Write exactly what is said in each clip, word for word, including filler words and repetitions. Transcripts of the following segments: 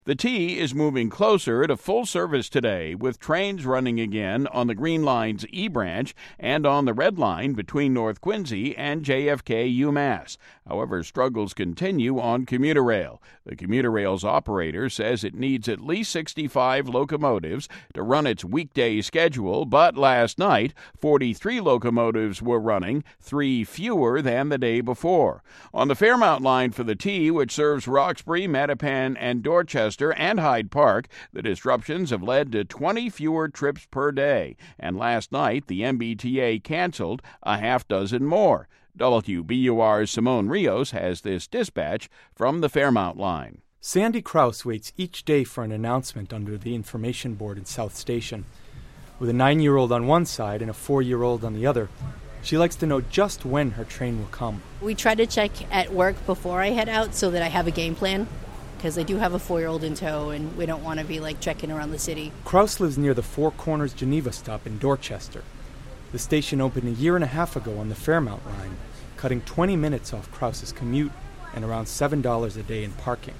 The T is moving closer to full service today, with trains running again on the Green Line's E Branch and on the Red Line between North Quincy and J F K UMass. However, struggles continue on commuter rail. The commuter rail's operator says it needs at least sixty-five locomotives to run its weekday schedule, but last night, forty-three locomotives were running, three fewer than the day before. On the Fairmount line for the T, which serves Roxbury, Mattapan, and Dorchester, and Hyde Park, the disruptions have led to twenty fewer trips per day, and last night the M B T A canceled a half dozen more. W B U R's Simone Rios has this dispatch from the Fairmount line. Sandy Kraus waits each day for an announcement under the information board in South Station. With a nine-year-old on one side and a four-year-old on the other, she likes to know just when her train will come. We try to check at work before I head out so that I have a game plan, because I do have a four-year-old in tow, and we don't want to be, like, trekking around the city. Kraus lives near the Four Corners Geneva stop in Dorchester. The station opened a year and a half ago on the Fairmount line, cutting twenty minutes off Kraus's commute and around seven dollars a day in parking.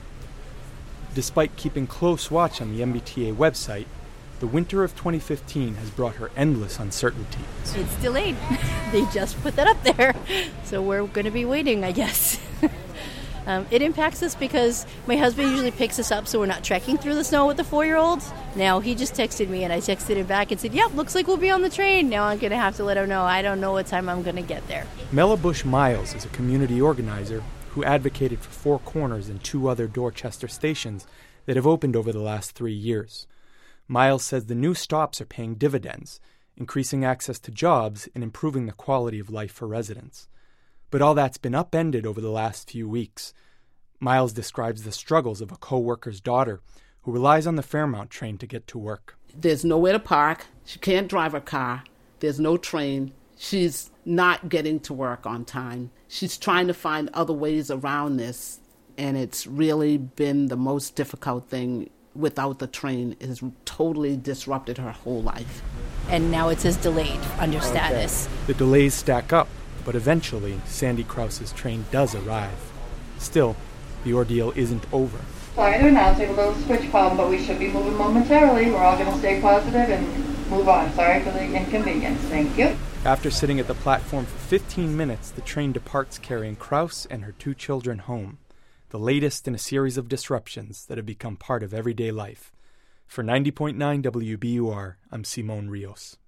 Despite keeping close watch on the M B T A website, the winter of twenty fifteen has brought her endless uncertainty. It's delayed. They just put that up there, so we're going to be waiting, I guess. Um, it impacts us because my husband usually picks us up so we're not trekking through the snow with the four-year-old. Now, he just texted me, and I texted him back and said, yep, looks like we'll be on the train. Now I'm going to have to let him know I don't know what time I'm going to get there. Mela Bush Miles is a community organizer who advocated for Four Corners and two other Dorchester stations that have opened over the last three years. Miles says the new stops are paying dividends, increasing access to jobs and improving the quality of life for residents. But all that's been upended over the last few weeks. Miles describes the struggles of a co-worker's daughter who relies on the Fairmount train to get to work. There's nowhere to park. She can't drive her car. There's no train. She's not getting to work on time. She's trying to find other ways around this, and it's really been the most difficult thing. Without the train, it has totally disrupted her whole life. And now it says delayed under status. Okay. The delays stack up. But eventually, Sandy Kraus's train does arrive. Still, the ordeal isn't over. Sorry to announce we have a little switch problem, but we should be moving momentarily. We're all going to stay positive and move on. Sorry for the inconvenience. Thank you. After sitting at the platform for fifteen minutes, the train departs carrying Kraus and her two children home, the latest in a series of disruptions that have become part of everyday life. For ninety point nine W B U R, I'm Simone Rios.